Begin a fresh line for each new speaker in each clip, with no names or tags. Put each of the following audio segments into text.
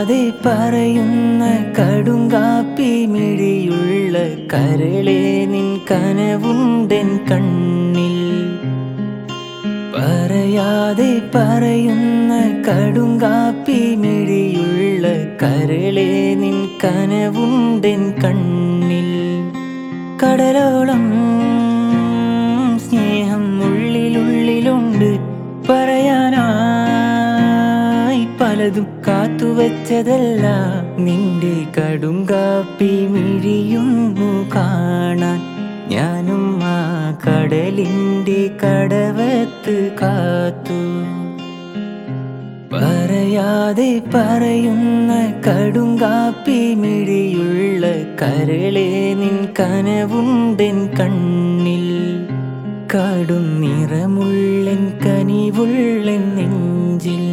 പറയാതെ പറയുന്ന കടുങ്കാപ്പി മിഴിയുള്ള കരളെ നിൻ കനവുണ്ടെൻ കണ്ണിൽ. പറയാതെ പറയുന്ന കടുങ്കാപ്പി മിഴിയുള്ള കരളെ നിൻ കനവുണ്ടെൻ കണ്ണിൽ. കടലോളം സ്നേഹം ഉള്ളിലുള്ളിലുണ്ട്, പറയാനായി പലതും കാത്തുവച്ചതല്ല. നിന്റെ കടുങ്കാപ്പി മിഴിയുന്നു കാണാൻ ഞാനും ആ കടലിൻ്റെ കടവത്ത് കാത്തു. പറയാതെ പറയുന്ന കടുങ്കാപ്പി മിഴിയുള്ള കരളെ നിൻ കനവുണ്ടെൻ കണ്ണിൽ. കടും നിറമുള്ളൻ കനിവുള്ളൻ നെഞ്ചിൽ.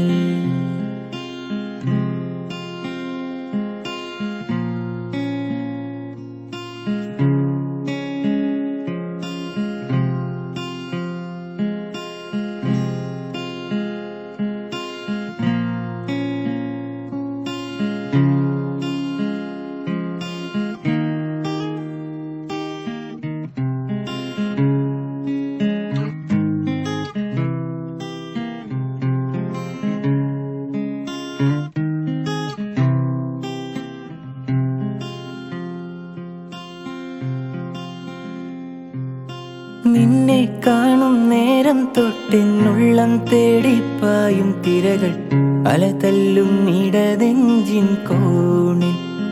നിന്നെ കാണും നേരം തൊട്ടെന്നുള്ളം തേടിപ്പായും തിരകൾ അലതല്ലും ഇടനെഞ്ചിൻ കോണിൽ.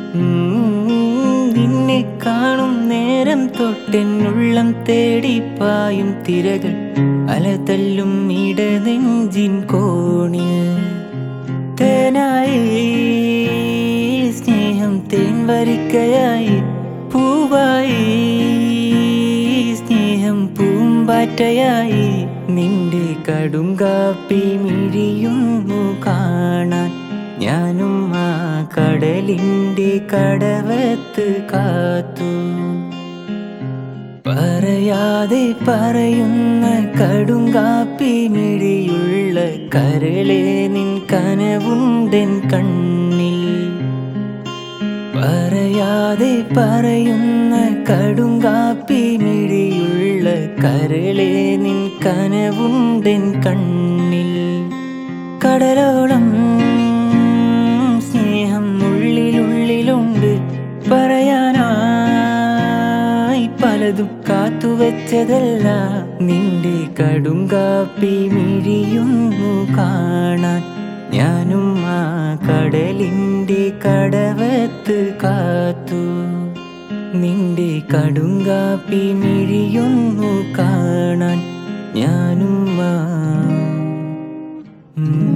നിന്നെ കാണും നേരം തൊട്ടെന്നുള്ളം തേടിപ്പായും തിരകൾ അലതല്ലും ഇടനെഞ്ചിൻ കോണിൽ. തേനായി സ്നേഹം തേൻ വരിക്കയായി, പൂവായി സ്നേഹം പൂമ്പാറ്റയായി. നിന്റെ കടുങ്കാപ്പി മിഴിയുന്നു കാണാൻ ഞാനും ആ കടലിൻ്റെ കടവത്ത് കാത്തു. പറയാതെ പറയുന്ന കടുങ്കാപ്പി മിഴിയുള്ള കരളെ നിൻ കനവുണ്ടെൻ കണ്ണിൽ. പറയാതെ പറയുന്ന കടുങ്കാപ്പി മിഴിയുള്ള കരളെ നിൻ കനവുണ്ടെൻ കണ്ണിൽ. കടലോളം സ്നേഹം ഉള്ളിലുള്ളിലുണ്ട്, പറയാനായി പലതും കാത്തുവച്ചതല്ല. നിന്റെ കടുങ്കാപ്പി മിഴിയുന്നു കാണാൻ ഞാനും ആ കടലിൻ്റെ കടവത്ത് കാത്തു. നിന്റെ കടുങ്കാപ്പി മിഴിയുന്നു കാണാൻ ഞാനും ആ